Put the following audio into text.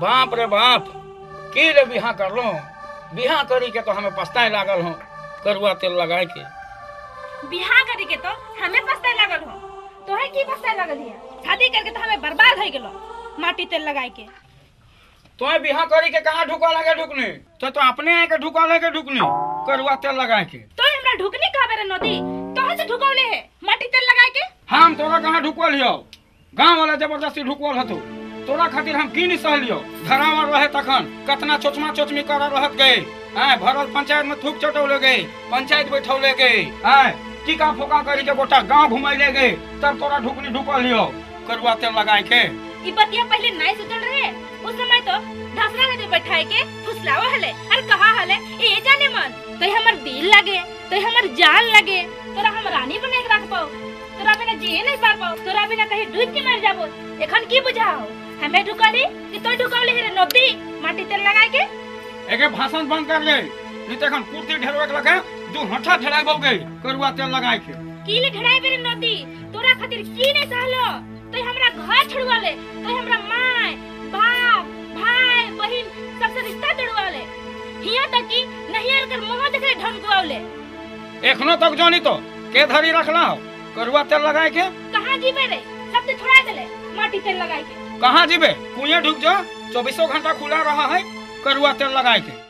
बाप रे बाप की रे बिहा कर लो। बिहा करी के तो हमें पछताए लागल हो करुआ तेल लगाए के। बिहा करी के तो हमें पछताए लागल हो। तोहे की पछताए लागल है? शादी करके तो हमें बर्बाद हो गेलो माटी तेल लगाए के। तोहे बिहा करी के कहाँ ढुका लगे ढुकनी? तो अपने आके ढुका लगे ढुकनी करुआ तेल लगाए के। तो हमरा ढुकनी कहबे रे नदी? तोहे से ढुकौले है माटी तेल लगाए के। हम तोरा कहाँ ढुकल हियो? गांव वाला जबरदस्ती ढुकल हतो। तोरा खातिर हम की नहीं सहलियो। घरावा रहे तखन कतना चोचमा चोचमी कर रहत गए। हां भरल पंचायत में थूक चटौले गए, पंचायत बैठौले गए। हां टीका फोका करी के गोटा गांव घुमाइले गए। तब तोरा ढुकनी ढुकल हियो करुआ तेल लगाए के। ई बतिया पहले नहीं सुतल रहे। उस समय तो धसरा रे बैठाए के फुसलावा हले और कहा हले ए जाने मन तो हमर दिल लगे, तो हमर जान लगे, तोरा हम रानी बने के रख पाओ, तोरा बिना जिए नहीं पार पाओ, तोरा बिना कहीं डूब के मर जाबो। एखन की बुझाओ? हमें ढुकाली कि तो ढुकाली रे नदी माटी तेल लगाए के। एके भाषण बंद कर ले, नहीं तो एखन कुर्ती ढेरवे के लगे दू हठा ढेराई हो गई करुआ तेल लगाए के। की ले ढेराई रे नदी? तोरा खातिर की नहीं सहलो? तो हमरा घर छुड़वा ले, तो हमरा माय बाप भाई बहन सबसे रिश्ता तोड़वा ले। हिया तक की नहियर कर मुंह देखे ढंगवाव ले। एखनो तक जानी तो के धरी रखला करुआ तेल लगाए के। कहां जीबे रे? सब तो छुड़ा देले माटी तेल लगाए के। कहाँ जीबे? कुएं ढुक जा, 24 घंटा खुला रहा है करुआ तेल लगाए के।